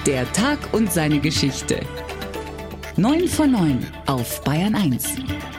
Der Tag und seine Geschichte. 9 von 9 auf Bayern 1.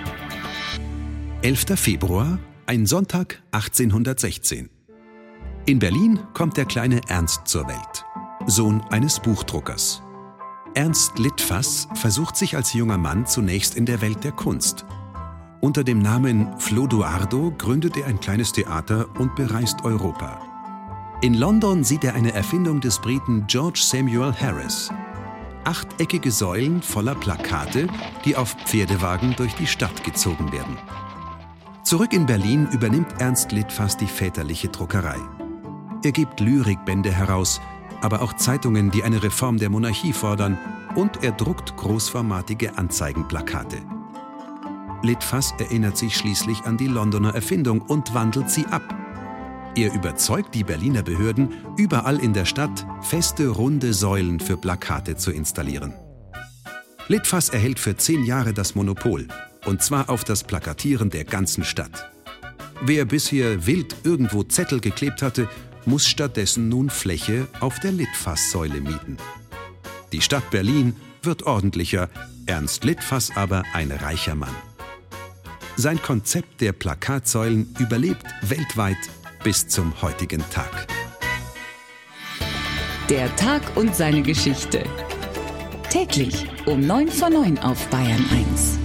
11. Februar, ein Sonntag 1816. In Berlin kommt der kleine Ernst zur Welt, Sohn eines Buchdruckers. Ernst Litfaß versucht sich als junger Mann zunächst in der Welt der Kunst. Unter dem Namen Flodoardo gründet er ein kleines Theater und bereist Europa. In London sieht er eine Erfindung des Briten George Samuel Harris. Achteckige Säulen voller Plakate, die auf Pferdewagen durch die Stadt gezogen werden. Zurück in Berlin übernimmt Ernst Litfaß die väterliche Druckerei. Er gibt Lyrikbände heraus, aber auch Zeitungen, die eine Reform der Monarchie fordern, und er druckt großformatige Anzeigenplakate. Litfaß erinnert sich schließlich an die Londoner Erfindung und wandelt sie ab. Er überzeugt die Berliner Behörden, überall in der Stadt feste, runde Säulen für Plakate zu installieren. Litfaß erhält für 10 Jahre das Monopol, und zwar auf das Plakatieren der ganzen Stadt. Wer bisher wild irgendwo Zettel geklebt hatte, muss stattdessen nun Fläche auf der Litfaß-Säule mieten. Die Stadt Berlin wird ordentlicher, Ernst Litfaß aber ein reicher Mann. Sein Konzept der Plakatsäulen überlebt weltweit bis zum heutigen Tag. Der Tag und seine Geschichte. Täglich um 9 von 9 auf Bayern 1.